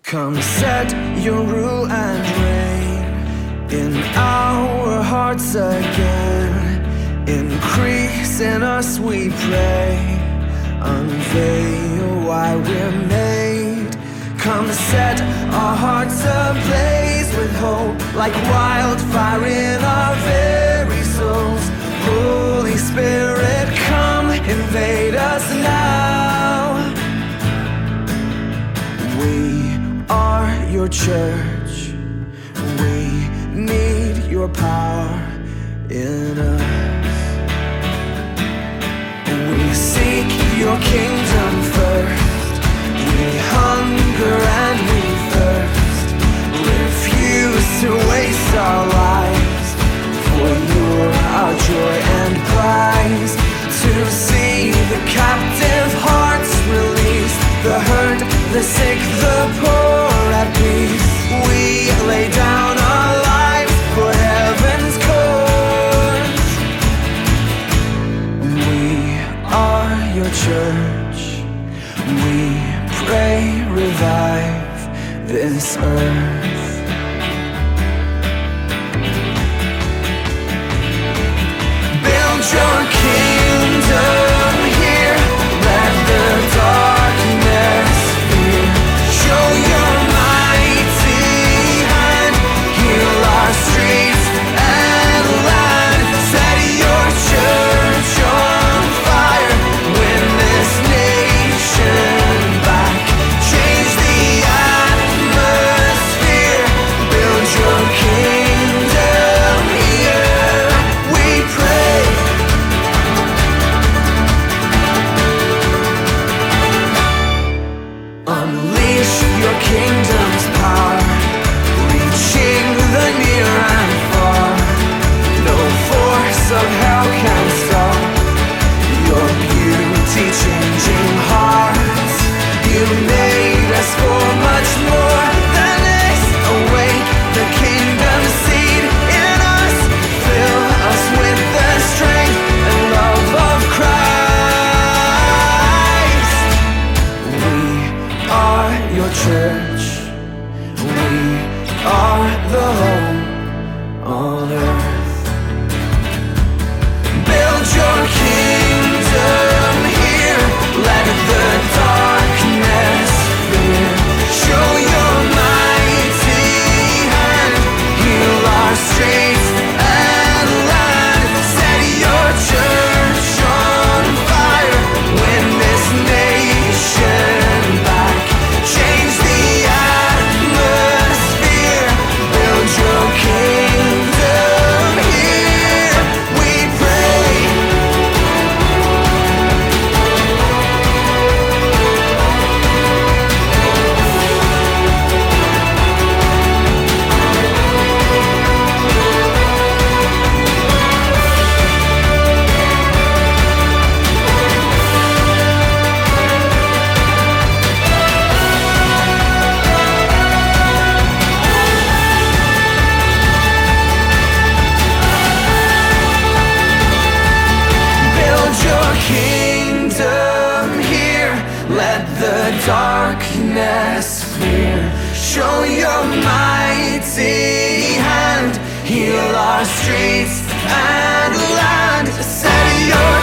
Come set your rule and reign in our hearts again. Increase in us, we pray. Unveil why we're made. Come set our hearts ablaze with hope, like wildfire in our very souls. Holy Spirit, come invade us now. We are your church. We need your power in us. We seek your kingdom first. We hunger and we thirst. Refuse to waste our lives, for you're our joy and prize. To see the captive hearts released, the hurt, the sick, the poor at peace. We lay down our lives for heaven's cause. We are your church. We pray, revive this earth. Build your kingdom here. Let the darkness fear. Show your mighty hand. Heal our streets and land. Set your church on fire. Win this nation back. Change the atmosphere. Build your kingdom here. We pray. Unleash your kingdom's power, reaching the near and far. No force of hell can stop your beauty changing hearts. You made us for much more than this. Awake the kingdom seed in us. Fill us with the strength and love of Christ. We are your church. We are the home on earth. Build your kingdom here. Let the darkness fear. Show your mighty hand. Heal our streets and land. Set your church on fire. Win this nation back. Change the atmosphere. Build your kingdom here. We pray. Build your kingdom here. Let the darkness fear. Show your mighty hand. Heal our streets and land. Set your